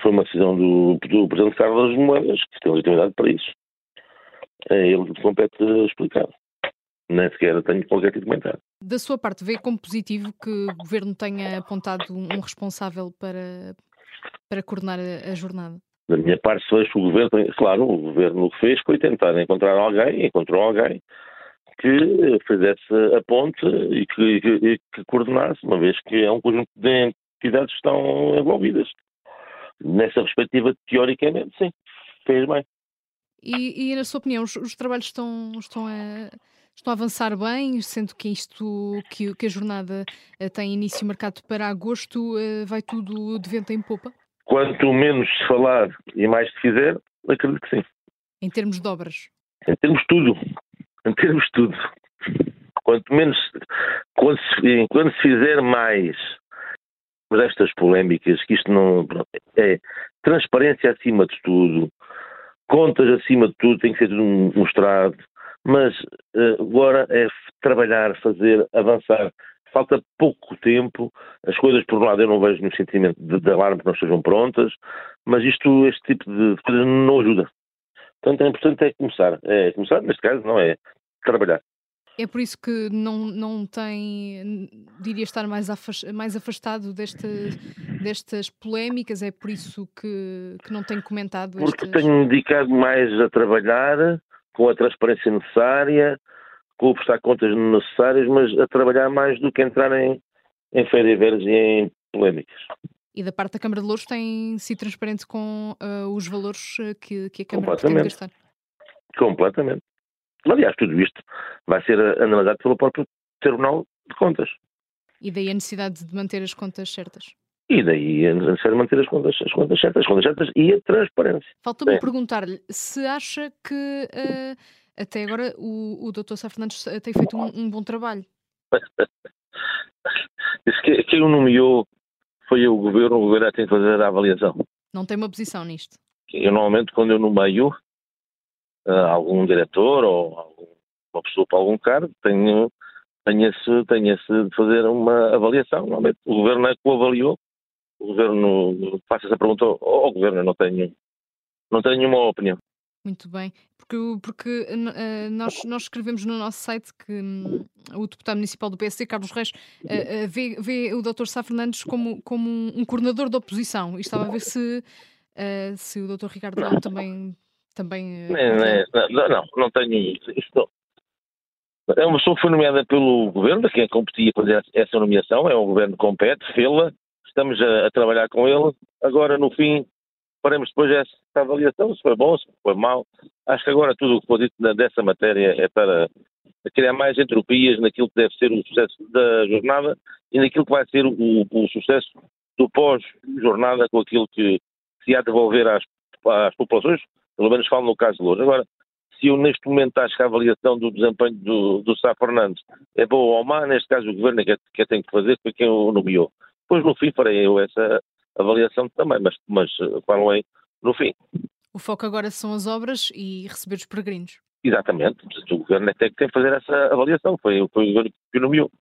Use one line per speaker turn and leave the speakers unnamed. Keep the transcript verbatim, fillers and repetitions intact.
Foi uma decisão do, do Presidente Carlos Moedas, que tem legitimidade para isso. É ele que compete explicar. Nem sequer tenho qualquer tipo de comentário.
Da sua parte, vê como positivo que o Governo tenha apontado um responsável para, para coordenar a, a jornada?
Da minha parte, se vejo que o Governo, tem- claro, o Governo o que fez foi tentar encontrar alguém, encontrou alguém que fizesse a ponte e que, que, que coordenasse, uma vez que é um conjunto de entidades que estão envolvidas. Nessa perspectiva, teoricamente, sim, fez bem.
E, e na sua opinião, os, os trabalhos estão, estão, a, estão a avançar bem, sendo que isto, que, que a jornada eh, tem início marcado para agosto, eh, vai tudo de vento em popa,
Quanto menos se falar e mais se fizer, acredito que sim.
em termos de obras?
Em termos de tudo. Em termos de tudo. Quanto menos, quando se, quando se fizer mais estas polémicas, que isto não é transparência acima de tudo, contas acima de tudo, tem que ser tudo mostrado, mas uh, agora é trabalhar, fazer, avançar. Falta pouco tempo, as coisas por um lado eu não vejo no sentimento de, de alarme que não estejam prontas, mas isto, este tipo de coisas não ajuda. Portanto, é importante é começar. É começar, neste caso, não é trabalhar.
É por isso que não, não tem, diria estar mais, afas- mais afastado deste, destas polémicas, é por isso que, que não tem comentado
Porque
estas...
tenho-me dedicado mais a trabalhar com a transparência necessária, com o prestar contas necessárias, mas a trabalhar mais do que entrar em, em férias verdes e em polémicas.
E da parte da Câmara de Louros tem sido transparente com ah, os valores ah, que, que a Câmara pretende
Completamente.
gastar.
Completamente. Aliás, tudo isto vai ser analisado pelo próprio Tribunal de Contas.
E daí a necessidade de manter as contas certas.
E daí é necessário manter as contas, as contas certas, as contas certas e a transparência.
Falta-me
Sim.
perguntar-lhe se acha que ah, até agora o, o doutor Sá Fernandes ah, tem feito um, um bom trabalho.
Isso que, quem o nomeou foi o Governo, o Governo é que tem que fazer a avaliação.
Não tem uma posição nisto.
Eu normalmente, quando eu nomeio uh, algum diretor ou algum, uma pessoa para algum cargo, tenho, tenho, esse, tenho esse de fazer uma avaliação. Normalmente o Governo é que o avaliou. O Governo faça essa pergunta ao, ao Governo, eu não tenho, não tenho nenhuma opinião.
Muito bem, porque, o- porque n- eh, nós, nós escrevemos no nosso site que hum, o deputado municipal do P S D, Carlos Reis, eh, eh, vê, vê o doutor Sá Fernandes como, como um, um coordenador da oposição e estava a ver se, eh, se o doutor Ricardo Leão também, também eh,
Nem-
concorda.
nem- Não, não, não tenho isso. Isto não. É uma pessoa que foi nomeada pelo Governo, quem competia fazer essa nomeação, é o Governo que compete, fê-la, estamos a, a trabalhar com ele. Agora, no fim, faremos depois essa avaliação, se foi bom, se foi mau. Acho que agora tudo o que foi dito na- dessa matéria é para criar mais entropias naquilo que deve ser o sucesso da jornada e naquilo que vai ser o, o sucesso do pós-jornada com aquilo que se há de devolver às, às populações, pelo menos falo no caso de Lourdes. Agora, se eu neste momento acho que a avaliação do desempenho do, do Sá Fernandes é boa ou má, neste caso o Governo é que, que tem que fazer, foi quem o nomeou. Depois no fim farei eu essa avaliação também, mas, mas falem no fim.
O foco agora são as obras e receber os peregrinos.
Exatamente, o Governo é que tem que fazer essa avaliação, foi, foi o Governo que o nomeou.